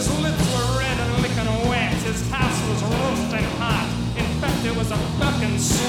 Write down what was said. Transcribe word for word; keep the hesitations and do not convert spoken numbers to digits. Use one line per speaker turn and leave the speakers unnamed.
His lips were red and licking wet. His house was roasting hot. In fact, it was a fucking